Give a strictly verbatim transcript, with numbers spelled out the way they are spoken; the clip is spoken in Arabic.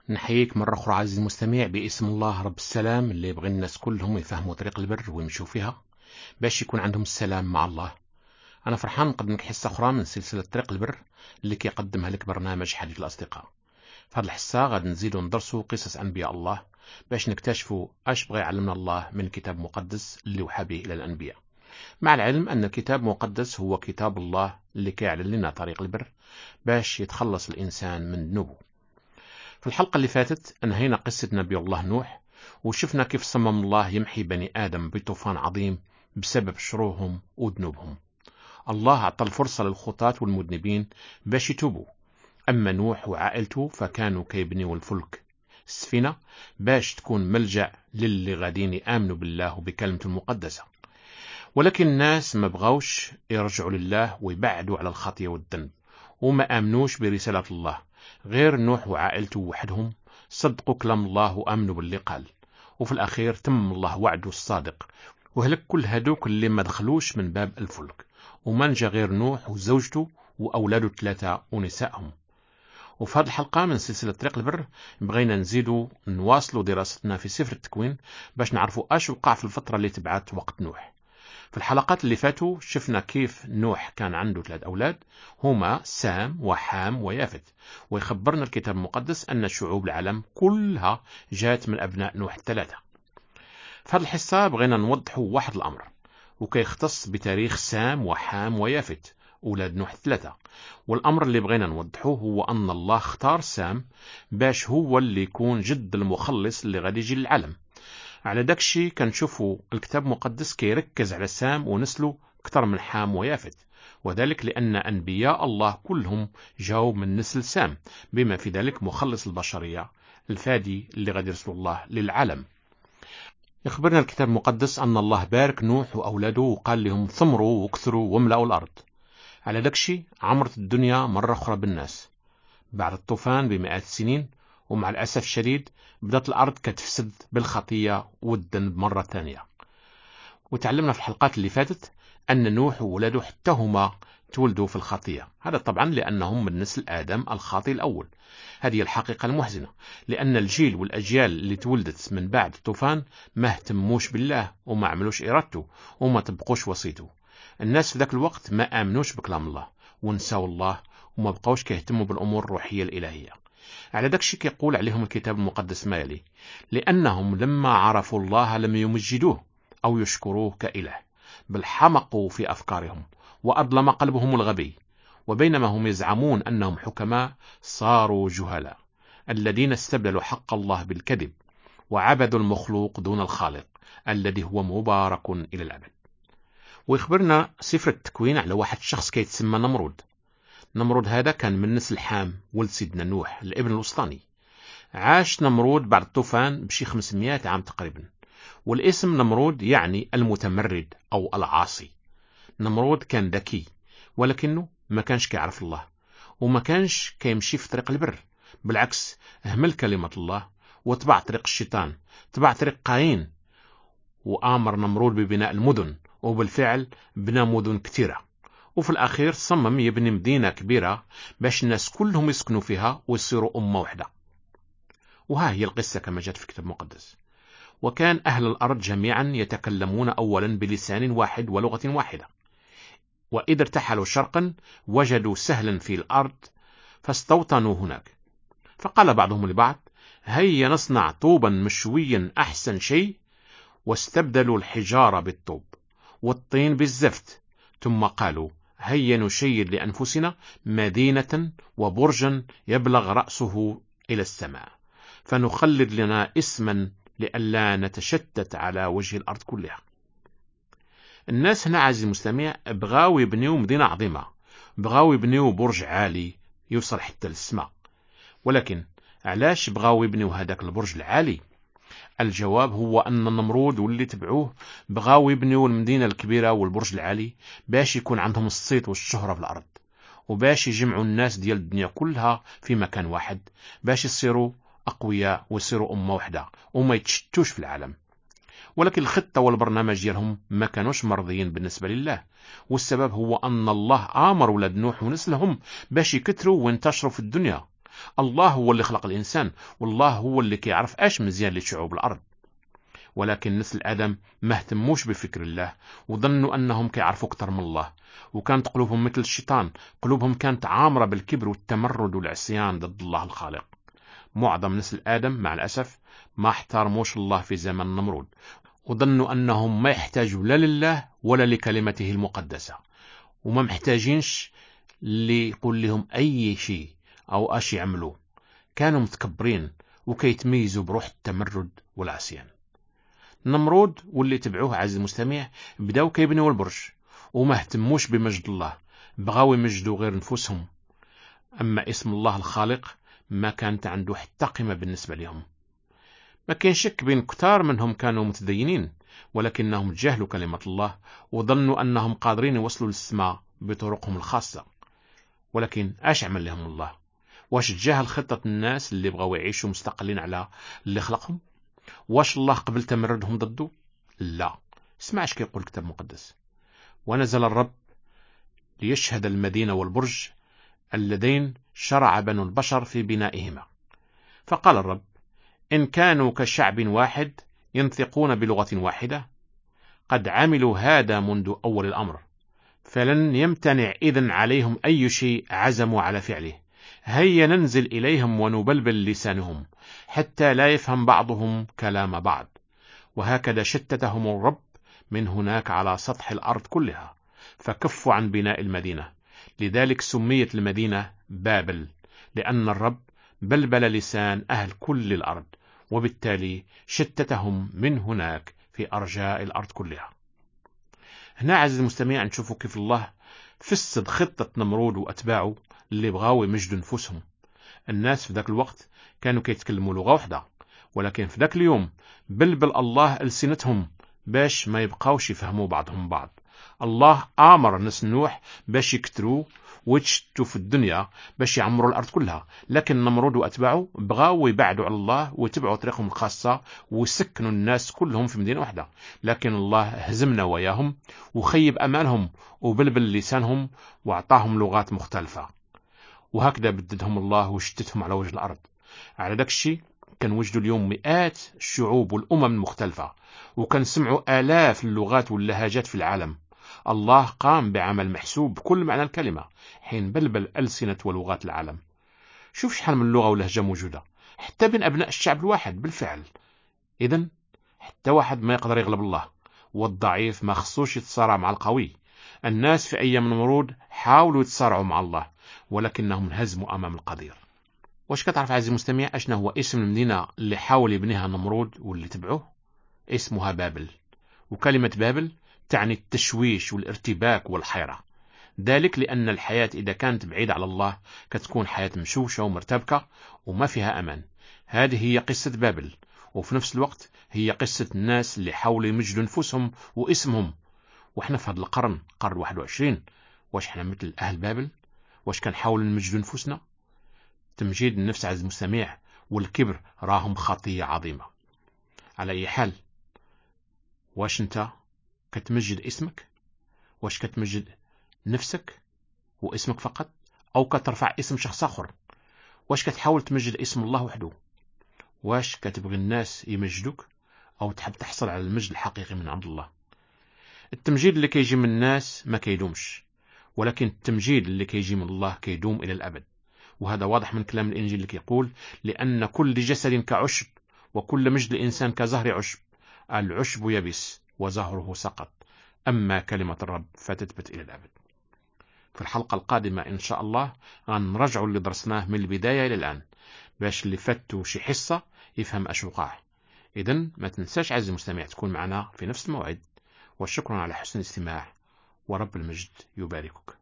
نحييك مرة أخرى عزيزي المستمع باسم الله رب السلام اللي يبغي الناس كلهم يفهموا طريق البر ويمشوا فيها باش يكون عندهم السلام مع الله. أنا فرحان نقدم لك حصة أخرى من سلسلة طريق البر اللي كيقدمها لك برنامج حديث الأصدقاء. في هذه الحصة غادي نزيدو ندرسوا قصص أنبياء الله باش نكتشفوا أش بغى يعلمنا الله من كتاب مقدس اللي وحى به إلى الأنبياء، مع العلم أن الكتاب المقدس هو كتاب الله اللي كيعلن لنا طريق البر باش يتخلص الإنسان من ذنوبه. في الحلقة اللي فاتت انهينا قصة نبي الله نوح، وشفنا كيف صمم الله يمحي بني آدم بطوفان عظيم بسبب شروهم وذنوبهم. الله أعطى الفرصة للخطاة والمذنبين باش يتوبوا، أما نوح وعائلته فكانوا كيبنيوا الفلك السفينة باش تكون ملجأ للي غادين يآمنوا بالله وبكلمته المقدسة. ولكن الناس ما بغاوش يرجعوا لله ويبعدوا على الخطية والذنب، وما آمنوش برسالة الله. غير نوح وعائلته وحدهم صدقوا كلام الله وآمنوا باللي قال، وفي الأخير تم الله وعده الصادق وهلك كل هدوك اللي ما دخلوش من باب الفلك، وما نجا غير نوح وزوجته وأولاده ثلاثة ونسائهم. وفي هذه الحلقة من سلسلة طريق البر بغينا نزيدوا نواصلوا دراستنا في سفر التكوين باش نعرفوا اش وقع في الفترة اللي تبعت وقت نوح. في الحلقات اللي فاتوا شفنا كيف نوح كان عنده ثلاث أولاد هما سام وحام ويافت، ويخبرنا الكتاب المقدس أن شعوب العالم كلها جات من أبناء نوح الثلاثة. في هذه الحصة بغينا نوضحوا واحد الأمر وكيختص بتاريخ سام وحام ويافت أولاد نوح الثلاثة. والأمر اللي بغينا نوضحوه هو أن الله اختار سام باش هو اللي يكون جد المخلص اللي غادي يجي للعالم. على داكشي كنشوفوا الكتاب المقدس كيركز على سام ونسله أكثر من حام ويافت، وذلك لأن أنبياء الله كلهم جاوا من نسل سام، بما في ذلك مخلص البشرية الفادي اللي غادي يرسل الله للعالم. يخبرنا الكتاب المقدس أن الله بارك نوح وأولاده وقال لهم ثمروا واكثروا واملأوا الأرض. على داكشي عمرت الدنيا مرة أخرى بالناس بعد الطوفان بمئات السنين، ومع الأسف الشديد بدأت الأرض كتفسد بالخطية والذنب مرة ثانية. وتعلمنا في الحلقات اللي فاتت أن نوح وولاده حتى هما تولدوا في الخطية، هذا طبعا لأنهم من نسل آدم الخاطئ الأول. هذه الحقيقة المحزنة، لأن الجيل والأجيال اللي تولدت من بعد الطوفان ما اهتموش بالله وما عملوش إرادته وما طبقوش وصيته. الناس في ذاك الوقت ما آمنوش بكلام الله ونساو الله وما بقوش كيهتموا بالأمور الروحية الإلهية. على داكشي كيقول عليهم الكتاب المقدس ما يلي: لأنهم لما عرفوا الله لم يمجدوه أو يشكروه كإله، بل حمقوا في أفكارهم وأظلم قلبهم الغبي، وبينما هم يزعمون أنهم حكماء صاروا جهلاء الذين استبدلوا حق الله بالكذب وعبدوا المخلوق دون الخالق الذي هو مبارك إلى الأبد. ويخبرنا سفر التكوين على واحد شخص كيتسمى نمرود. نمرود هذا كان من نسل حام ولد سيدنا نوح الابن الوسطاني. عاش نمرود بعد الطوفان بشي خمسمائة عام تقريبا، والاسم نمرود يعني المتمرد أو العاصي. نمرود كان ذكي ولكنه ما كانش كيعرف الله وما كانش كيمشي في طريق البر، بالعكس أهمل كلمة الله وتبع طريق الشيطان، تبع طريق قايين. وآمر نمرود ببناء المدن، وبالفعل بنى مدن كثيرة، وفي الأخير صمم يبني مدينة كبيرة باش الناس كلهم يسكنوا فيها ويصيروا أمة واحدة. وها هي القصة كما جاءت في الكتاب المقدس: وكان أهل الأرض جميعا يتكلمون أولا بلسان واحد ولغة واحدة، وإذا ارتحلوا شرقا وجدوا سهلا في الأرض فاستوطنوا هناك. فقال بعضهم لبعض: هيا نصنع طوبا مشويا أحسن شيء، واستبدلوا الحجارة بالطوب والطين بالزفت، ثم قالوا: هيا نشيد لأنفسنا مدينة وبرجا يبلغ رأسه إلى السماء، فنخلد لنا اسما لئلا نتشتت على وجه الأرض كلها. الناس هنا عزيزي المستمع بغاو يبنيو مدينة عظيمة، بغاو يبنيو برج عالي يوصل حتى للسماء. ولكن علاش بغاو يبنيو هذاك البرج العالي؟ الجواب هو أن النمرود واللي تبعوه بغاو يبنيو المدينة الكبيرة والبرج العالي باش يكون عندهم الصيت والشهرة في الأرض، وباش يجمعوا الناس ديال الدنيا كلها في مكان واحد باش يصيروا أقوياء ويصيروا أمة واحدة وما يتشتوش في العالم. ولكن الخطة والبرنامج ديالهم ما كانوش مرضيين بالنسبة لله، والسبب هو أن الله آمر ولاد نوح ونسلهم باش يكثروا وينتشروا في الدنيا، الله هو اللي خلق الإنسان، والله هو اللي كيعرف اش مزيان لشعوب الأرض. ولكن نسل آدم ما اهتموش بفكر الله، وظنوا أنهم كيعرفوا أكثر من الله، وكانت قلوبهم مثل الشيطان، قلوبهم كانت عامرة بالكبر والتمرد والعصيان ضد الله الخالق. معظم نسل آدم مع الأسف ما احترموش الله في زمن نمرود، وظنوا أنهم ما يحتاجوا لا لله ولا لكلمته المقدسة، وما محتاجينش اللي يقول لهم أي شيء أو أش يعملوا. كانوا متكبرين وكيتميزوا بروح التمرد والعصيان. نمرود واللي تبعوه عزيزي المستمع بداو كيبنيو البرج، وما اهتموش بمجد الله، بغاو يمجدوا غير نفوسهم. أما اسم الله الخالق ما كانت عنده حتى قيمة بالنسبة لهم. ما كان شك بين كتار منهم كانوا متدينين، ولكنهم تجاهلوا كلمة الله وظنوا أنهم قادرين يوصلوا للسماء بطرقهم الخاصة. ولكن اش عمل لهم الله؟ واش تجاهل خطة الناس اللي بغاو يعيشوا مستقلين على اللي خلقهم؟ واش الله قبل تمردهم ضده؟ لا. اسمع اش كيقول الكتاب المقدس: ونزل الرب ليشهد المدينة والبرج اللذين شرع بنو البشر في بنائهما. فقال الرب: إن كانوا كشعب واحد ينطقون بلغة واحدة قد عملوا هذا منذ أول الأمر، فلن يمتنع إذن عليهم أي شيء عزموا على فعله. هيا ننزل إليهم ونبلبل لسانهم حتى لا يفهم بعضهم كلام بعض. وهكذا شتتهم الرب من هناك على سطح الأرض كلها، فكفوا عن بناء المدينة. لذلك سميت المدينة بابل، لأن الرب بلبل لسان أهل كل الأرض، وبالتالي شتتهم من هناك في أرجاء الأرض كلها. هنا عزيزي المستمع نشوفوا كيف الله فسد خطة نمرود وأتباعه اللي بغاو يمجدوا نفوسهم. الناس في ذاك الوقت كانوا كيتكلموا لغة واحدة، ولكن في ذاك اليوم بلبل الله ألسنتهم باش ما يبقاوش يفهموا بعضهم بعض. الله آمر ناس نوح باش يكتروا ويتشتوا في الدنيا باش يعمروا الأرض كلها، لكن نمرود وأتباعه بغاو يبعدوا على الله ويتبعوا طريقهم الخاصة ويسكنوا الناس كلهم في مدينة واحدة. لكن الله هزمنا وياهم وخيب أمالهم وبلبل لسانهم وأعطاهم لغات مختلفة، وهكذا بددهم الله وشتتهم على وجه الأرض. على ذاك الشيء كان وجدوا اليوم مئات الشعوب والأمم المختلفة، وكان سمعوا آلاف اللغات واللهجات في العالم. الله قام بعمل محسوب بكل معنى الكلمة حين بلبل ألسنة ولغات العالم. شوف شحال من لغة ولهجة موجودة حتى بين أبناء الشعب الواحد بالفعل. إذن حتى واحد ما يقدر يغلب الله، والضعيف ما خصوش يتصارع مع القوي. الناس في أيام نمرود حاولوا يتصارعوا مع الله، ولكنهم انهزموا أمام القدير. واش كتعرف عزيزي المستمع اشنا هو اسم المدينة اللي حاول يبنيها نمرود واللي تبعوه؟ اسمها بابل. وكلمة بابل تعني التشويش والارتباك والحيرة. ذلك لأن الحياة إذا كانت بعيدة على الله كتكون حياة مشوشة ومرتبكة وما فيها أمان. هذه هي قصة بابل، وفي نفس الوقت هي قصة الناس اللي حاولوا يمجدوا نفوسهم واسمهم. وإحنا في هذا القرن قرن واحد وعشرين واش إحنا مثل أهل بابل؟ واش كنحاول نمجدوا نفوسنا؟ تمجيد النفس عز المستمع والكبر راهم خطية عظيمة. على أي حال، واش أنت كتمجد اسمك؟ واش كتمجد نفسك واسمك فقط، أو كترفع اسم شخص آخر؟ واش كتحاول تمجد اسم الله وحده؟ واش كتبغي الناس يمجدوك، أو تحب تحصل على المجد الحقيقي من عند الله؟ التمجيد اللي كيجي من الناس ما كيدومش، ولكن التمجيد اللي كيجي من الله كيدوم إلى الأبد. وهذا واضح من كلام الإنجيل اللي كيقول: لأن كل جسد كعشب، وكل مجد الإنسان كزهر عشب، العشب يبس وزهره سقط، أما كلمة الرب فتثبت إلى الأبد. في الحلقة القادمة إن شاء الله غنرجعوا اللي درسناه من البداية إلى الآن، باش اللي فاتوا شي حصة يفهم أش وقع. إذن ما تنساش عزيزي المستمع تكون معنا في نفس الموعد، وشكرا على حسن الاستماع، ورب المجد يباركك.